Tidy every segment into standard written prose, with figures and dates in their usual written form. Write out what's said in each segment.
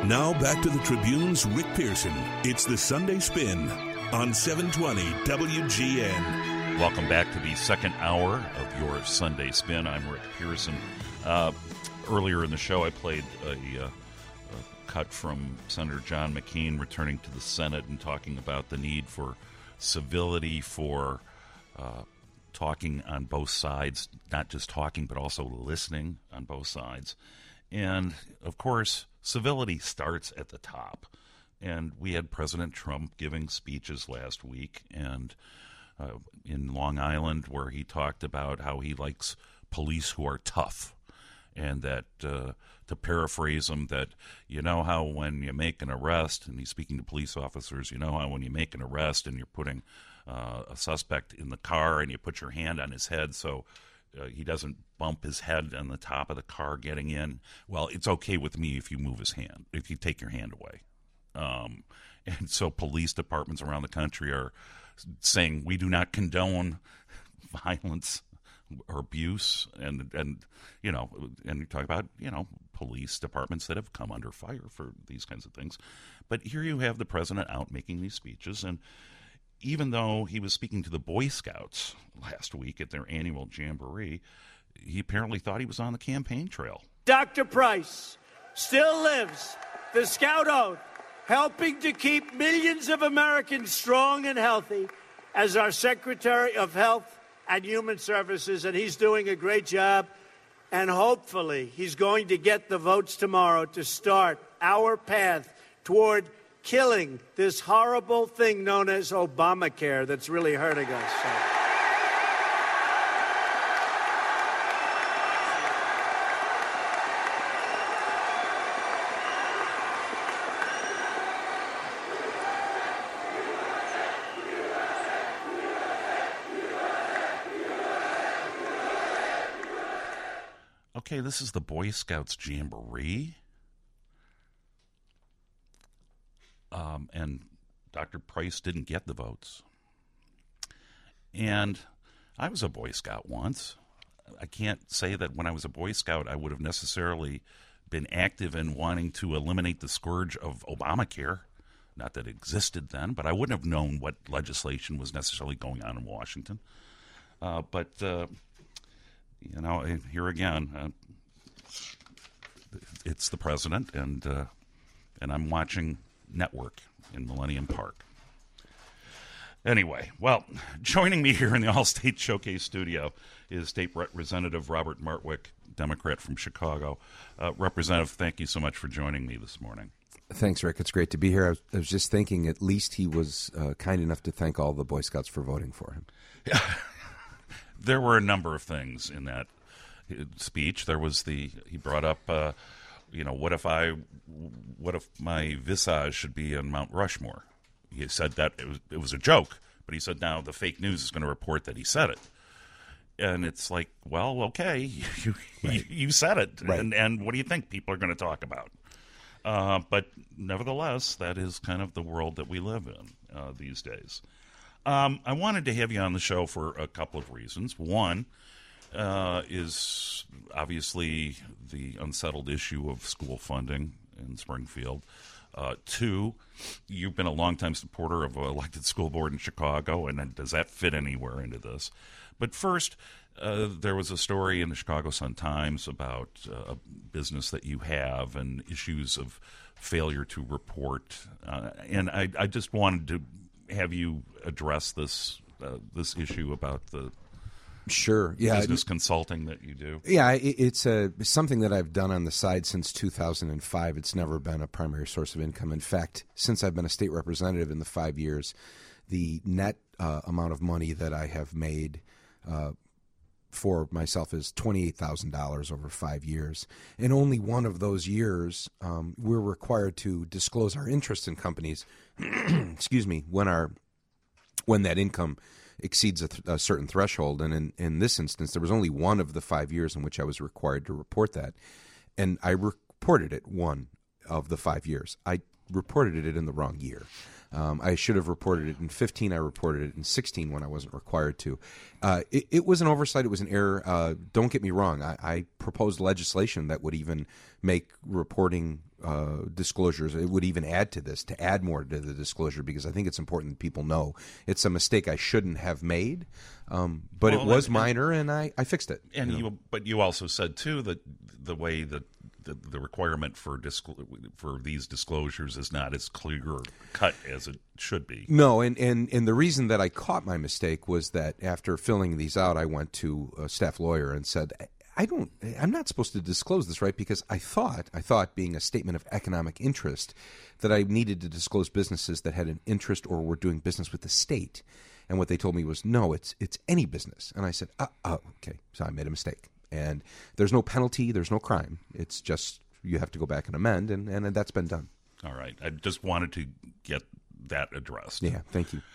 Now back to the Tribune's Rick Pearson. It's the Sunday Spin on 720 WGN. Welcome back to the second hour of your Sunday Spin. I'm Rick Pearson. Earlier in the show, I played a cut from Senator John McCain returning to the Senate and talking about the need for civility, for talking on both sides, not just talking, but also listening on both sides. And, of course, civility starts at the top. And we had President Trump giving speeches last week and in Long Island where he talked about how he likes police who are tough. And that, to paraphrase him, that you know how when you make an arrest, and he's speaking to police officers, you know how when you make an arrest and you're putting a suspect in the car and you put your hand on his head so he doesn't bump his head on the top of the car getting in. Well, it's okay with me if you move his hand, if you take your hand away. And so police departments around the country are saying we do not condone violence or abuse, and you know, and you talk about, you know, police departments that have come under fire for these kinds of things. But here you have the president out making these speeches, and even though he was speaking to the Boy Scouts last week at their annual jamboree, he apparently thought he was on the campaign trail. Dr. Price still lives the Scout Oath, helping to keep millions of Americans strong and healthy as our Secretary of Health and Human Services, and he's doing a great job. And hopefully he's going to get the votes tomorrow to start our path toward killing this horrible thing known as Obamacare that's really hurting us. Okay, this is the Boy Scouts Jamboree. And Dr. Price didn't get the votes. And I was a Boy Scout once. I can't say that when I was a Boy Scout I would have necessarily been active in wanting to eliminate the scourge of Obamacare. Not that it existed then, but I wouldn't have known what legislation was necessarily going on in Washington. But you know, here again, it's the president, and I'm watching Network in Millennium Park. Anyway, well, joining me here in the All-State Showcase studio is State Representative Robert Martwick, Democrat from Chicago. Representative, thank you so much for joining me this morning. Thanks, Rick. It's great to be here. I was just thinking at least he was kind enough to thank all the Boy Scouts for voting for him. Yeah. There were a number of things in that speech. There was he brought up, what if my visage should be on Mount Rushmore? He said that it was a joke, but he said now the fake news is going to report that he said it. And it's like, well, okay, you said it. Right. And what do you think people are going to talk about? But nevertheless, that is kind of the world that we live in these days. I wanted to have you on the show for a couple of reasons. One is obviously the unsettled issue of school funding in Springfield. Two, you've been a longtime supporter of an elected school board in Chicago, and does that fit anywhere into this? But first, there was a story in the Chicago Sun-Times about a business that you have and issues of failure to report. And I just wanted to have you address this issue about the business consulting that you do. Yeah, it's something that I've done on the side since 2005. It's never been a primary source of income. In fact, since I've been a state representative in the 5 years, the net amount of money that I have made for myself is $28,000 over 5 years. And only one of those years, we're required to disclose our interest in companies, excuse me, when that income exceeds a certain threshold. And in this instance, there was only one of the 5 years in which I was required to report that. And I reported it one of the 5 years. I reported it in the wrong year. I should have reported it in 15. I reported it in 16 when I wasn't required to. It was an oversight. It was an error. Don't get me wrong. I proposed legislation that would even make reporting disclosures. It would even add to this, to add more to the disclosure, because I think it's important that people know it's a mistake I shouldn't have made, but it was minor, and I fixed it. And but you also said too that the way that the requirement for these disclosures is not as clear cut as it should be. No, and the reason that I caught my mistake was that after filling these out, I went to a staff lawyer and said, I'm not supposed to disclose this, right? Because I thought being a statement of economic interest, that I needed to disclose businesses that had an interest or were doing business with the state. And what they told me was, no, it's any business. And I said, okay. So I made a mistake. And there's no penalty, there's no crime. It's just you have to go back and amend, and that's been done. All right. I just wanted to get that addressed. Yeah, thank you.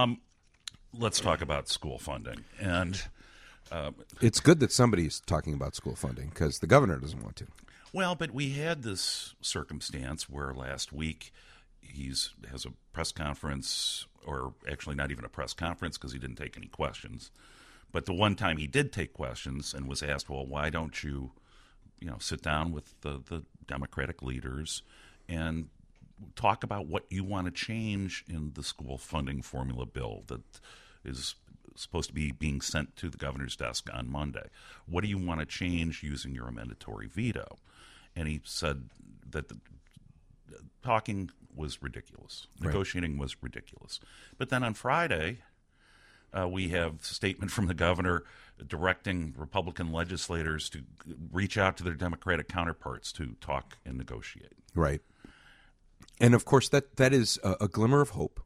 Let's talk about school funding. And it's good that somebody's talking about school funding, because the governor doesn't want to. Well, but we had this circumstance where last week he has a press conference, or actually not even a press conference because he didn't take any questions. But the one time he did take questions and was asked, well, why don't you sit down with the Democratic leaders and talk about what you want to change in the school funding formula bill that is supposed to be being sent to the governor's desk on Monday. What do you want to change using your amendatory veto? And he said that talking was ridiculous. Right. Negotiating was ridiculous. But then on Friday, we have a statement from the governor directing Republican legislators to reach out to their Democratic counterparts to talk and negotiate. Right. And, of course, that is a glimmer of hope.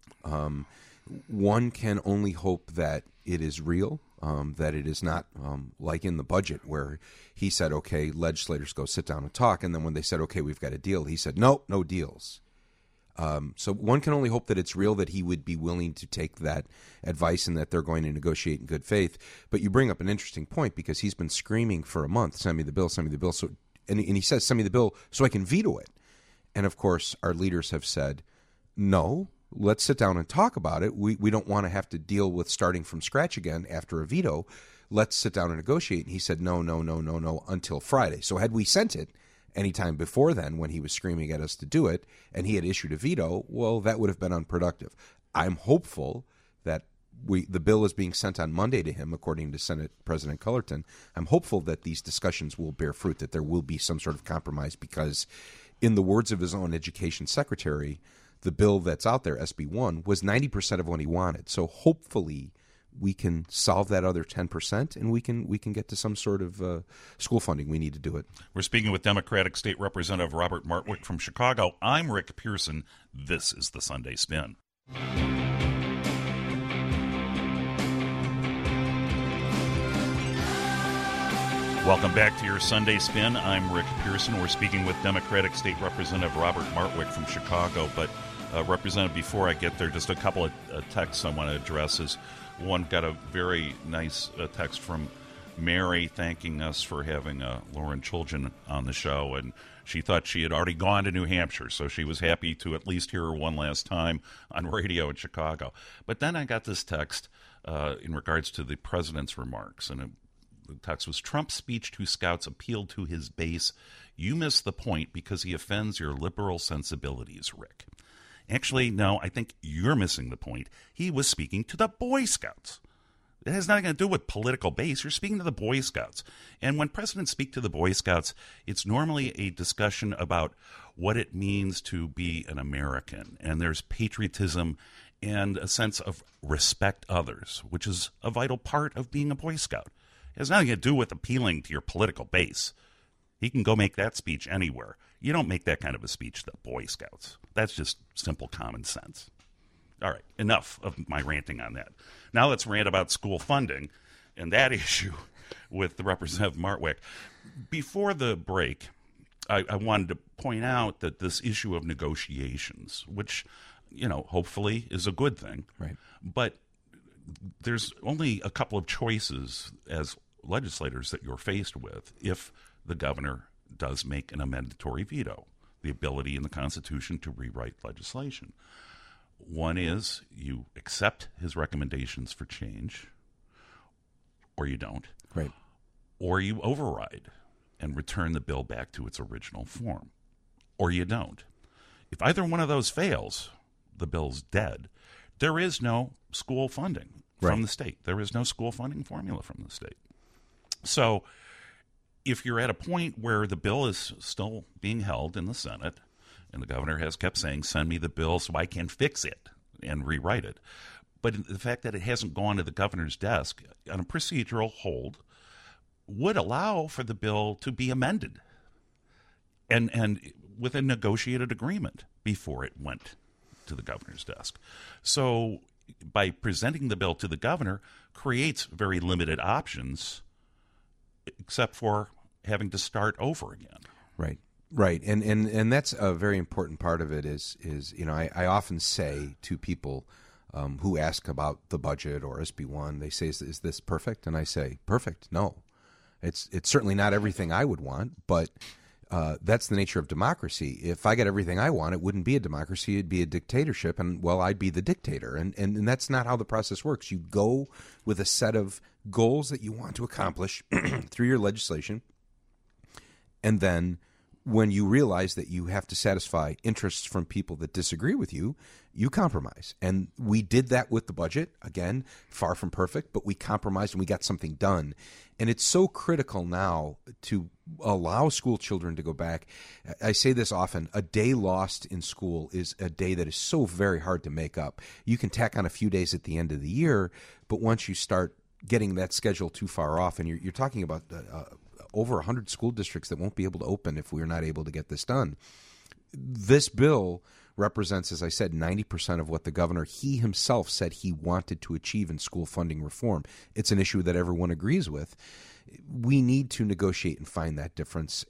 One can only hope that it is real, that it is not like in the budget where he said, okay, legislators go sit down and talk, and then when they said, okay, we've got a deal, he said, no deals. So one can only hope that it's real, that he would be willing to take that advice and that they're going to negotiate in good faith. But you bring up an interesting point, because he's been screaming for a month, send me the bill, send me the bill. So, and he says, send me the bill so I can veto it. And, of course, our leaders have said, no, let's sit down and talk about it. We don't want to have to deal with starting from scratch again after a veto. Let's sit down and negotiate. And he said, no, until Friday. So had we sent it anytime before then, when he was screaming at us to do it, and he had issued a veto, well, that would have been unproductive. I'm hopeful that the bill is being sent on Monday to him, according to Senate President Cullerton. I'm hopeful that these discussions will bear fruit, that there will be some sort of compromise, because in the words of his own education secretary, the bill that's out there, SB 1, was 90% of what he wanted. So hopefully we can solve that other 10%, and we can get to some sort of school funding. We need to do it. We're speaking with Democratic State Representative Robert Martwick from Chicago. I'm Rick Pearson. This is the Sunday Spin. Welcome back to your Sunday Spin. I'm Rick Pearson. We're speaking with Democratic State Representative Robert Martwick from Chicago. But, Representative, before I get there, just a couple of texts I want to address. One got a very nice text from Mary thanking us for having Lauren Chulgen on the show, and she thought she had already gone to New Hampshire, so she was happy to at least hear her one last time on radio in Chicago. But then I got this text in regards to the president's remarks, and the text was, Trump's speech to scouts appealed to his base. You miss the point because he offends your liberal sensibilities, Rick. Actually, no, I think you're missing the point. He was speaking to the Boy Scouts. It has nothing to do with political base. You're speaking to the Boy Scouts. And when presidents speak to the Boy Scouts, it's normally a discussion about what it means to be an American. And there's patriotism and a sense of respect others, which is a vital part of being a Boy Scout. It has nothing to do with appealing to your political base. He can go make that speech anywhere. You don't make that kind of a speech to the Boy Scouts. That's just simple common sense. All right, enough of my ranting on that. Now let's rant about school funding and that issue with the Representative Martwick. Before the break, I wanted to point out that this issue of negotiations, which, hopefully is a good thing, right? But there's only a couple of choices as legislators that you're faced with if the governor does make an amendatory veto, the ability in the Constitution to rewrite legislation. One is you accept his recommendations for change, or you don't. Right. Or you override and return the bill back to its original form. or you don't. If either one of those fails, the bill's dead. There is no school funding from the state. There is no school funding formula from the state. So if you're at a point where the bill is still being held in the Senate, and the governor has kept saying, send me the bill so I can fix it and rewrite it. But the fact that it hasn't gone to the governor's desk on a procedural hold would allow for the bill to be amended and with a negotiated agreement before it went to the governor's desk. So by presenting the bill to the governor creates very limited options except for having to start over again. Right. And that's a very important part of it is I often say to people who ask about the budget or SB1, they say, is this perfect? And I say, perfect? No. It's certainly not everything I would want, but that's the nature of democracy. If I got everything I want, it wouldn't be a democracy. It'd be a dictatorship, and, well, I'd be the dictator. And that's not how the process works. You go with a set of goals that you want to accomplish through your legislation, and then when you realize that you have to satisfy interests from people that disagree with you, you compromise. And we did that with the budget. Again, far from perfect, but we compromised and we got something done. And it's so critical now to allow school children to go back. I say this often, a day lost in school is a day that is so very hard to make up. You can tack on a few days at the end of the year, but once you start getting that schedule too far off, and you're talking about over 100 school districts that won't be able to open if we're not able to get this done. This bill represents, as I said, 90% of what the governor, he himself said he wanted to achieve in school funding reform. It's an issue that everyone agrees with. We need to negotiate and find that difference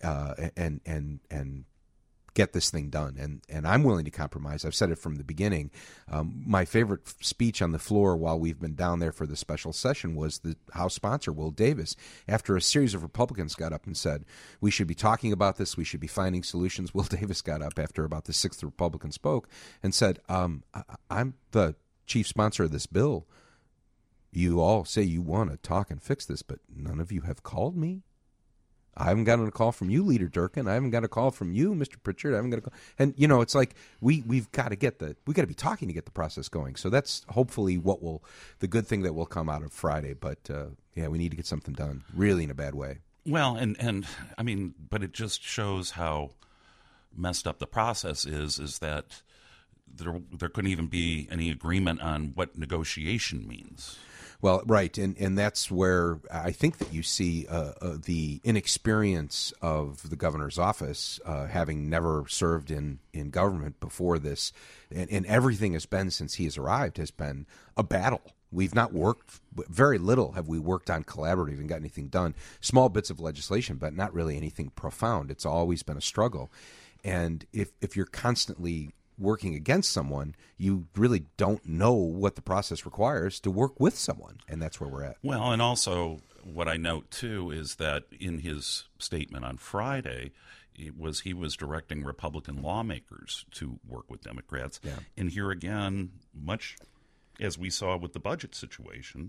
and get this thing done. And I'm willing to compromise. I've said it from the beginning. My favorite speech on the floor while we've been down there for the special session was the House sponsor, Will Davis. After a series of Republicans got up and said, we should be talking about this, we should be finding solutions, Will Davis got up after about the sixth Republican spoke and said, I'm the chief sponsor of this bill. You all say you want to talk and fix this, but none of you have called me. I haven't gotten a call from you, Leader Durkin. I haven't got a call from you, Mr. Pritchard. I haven't got a call. And, it's like we've got to be talking to get the process going. So that's hopefully the good thing that will come out of Friday. But, we need to get something done really in a bad way. Well, and I mean, but it just shows how messed up the process is that there couldn't even be any agreement on what negotiation means. Well, right, and that's where I think that you see the inexperience of the governor's office, having never served in government before this, and everything has been since he has arrived has been a battle. We've not worked, very little have we worked on collaborative and got anything done. Small bits of legislation, but not really anything profound. It's always been a struggle. And if you're constantly working against someone, you really don't know what the process requires to work with someone, and that's where we're at. Well, and also what I note, too, is that in his statement on Friday, he was directing Republican lawmakers to work with Democrats. Yeah. And here again, much as we saw with the budget situation,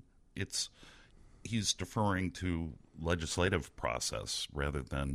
he's deferring to legislative process rather than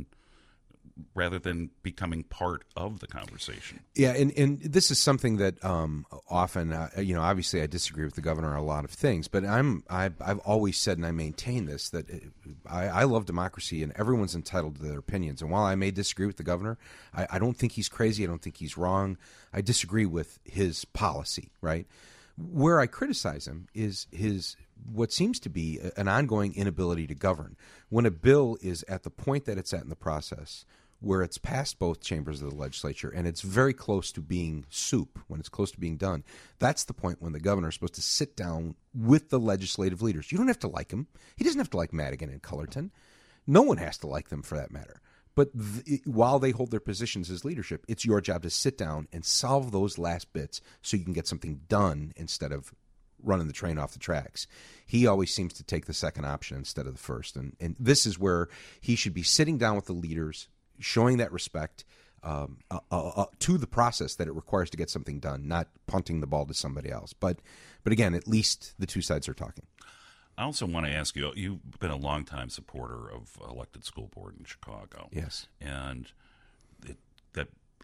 becoming part of the conversation. Yeah, and this is something that often, obviously I disagree with the governor on a lot of things, but I've always said, and I maintain this, that I love democracy and everyone's entitled to their opinions. And while I may disagree with the governor, I don't think he's crazy. I don't think he's wrong. I disagree with his policy, right? Where I criticize him is what seems to be an ongoing inability to govern. When a bill is at the point that it's at in the process, where it's passed both chambers of the legislature and it's very close to being soup, when it's close to being done, that's the point when the governor is supposed to sit down with the legislative leaders. You don't have to like him. He doesn't have to like Madigan and Cullerton. No one has to like them for that matter. But while they hold their positions as leadership, it's your job to sit down and solve those last bits so you can get something done instead of running the train off the tracks. He always seems to take the second option instead of the first. And this is where he should be sitting down with the leaders, showing that respect to the process that it requires to get something done, not punting the ball to somebody else. But again, at least the two sides are talking. I also want to ask you, you've been a longtime supporter of elected school board in Chicago. Yes. And that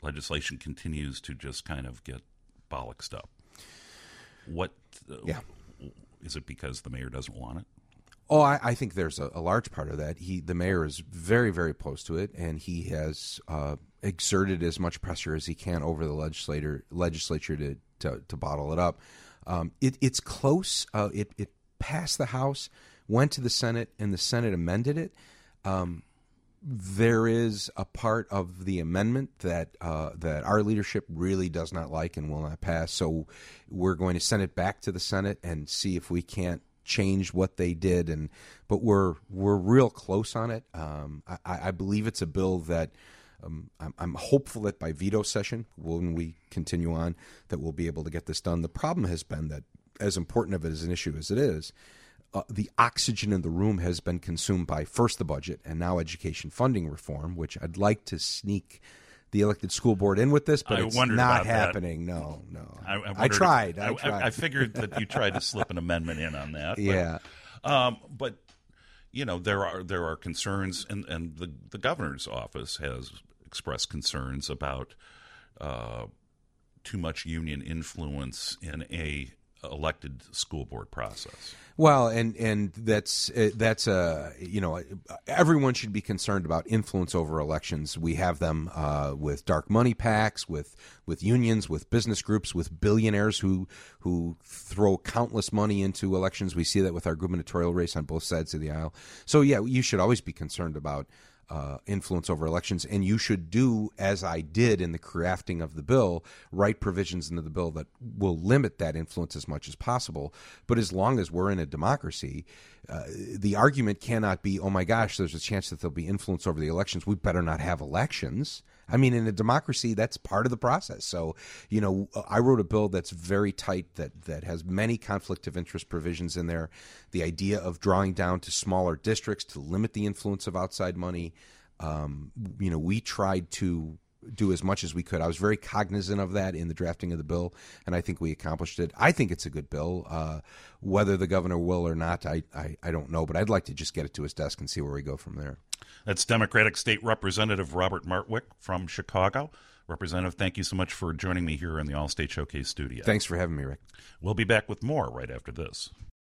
legislation continues to just kind of get bollocksed up. What? Is it because the mayor doesn't want it? Oh, I think there's a large part of that. The mayor is very, very opposed to it, and he has exerted as much pressure as he can over the legislature to bottle it up. It's close. It passed the House, went to the Senate, and the Senate amended it. There is a part of the amendment that our leadership really does not like and will not pass. So we're going to send it back to the Senate and see if we can't change what they did. But we're real close on it. I believe it's a bill that I'm hopeful that by veto session, when we continue on, that we'll be able to get this done. The problem has been that, as important of it as an issue as it is, the oxygen in the room has been consumed by first the budget and now education funding reform, which I'd like to sneak the elected school board in with this, but it's not happening. No. I tried. I figured that you tried to slip an amendment in on that. Yeah. But there are concerns, and the governor's office has expressed concerns about too much union influence in a elected school board process. Well, and that's everyone should be concerned about influence over elections. We have them with dark money PACs, with unions, with business groups, with billionaires who throw countless money into elections. We see that with our gubernatorial race on both sides of the aisle. So yeah, you should always be concerned about influence over elections, and you should do, as I did in the crafting of the bill, write provisions into the bill that will limit that influence as much as possible. But as long as we're in a democracy, the argument cannot be, oh my gosh, there's a chance that there'll be influence over the elections, we better not have elections. I mean, in a democracy, that's part of the process. So, I wrote a bill that's very tight, that has many conflict of interest provisions in there. The idea of drawing down to smaller districts to limit the influence of outside money. We tried to do as much as we could. I was very cognizant of that in the drafting of the bill, and I think we accomplished it. I think it's a good bill. Whether the governor will or not, I don't know, but I'd like to just get it to his desk and see where we go from there. That's Democratic State Representative Robert Martwick from Chicago. Representative, thank you so much for joining me here in the All-State Showcase studio. Thanks for having me, Rick. We'll be back with more right after this.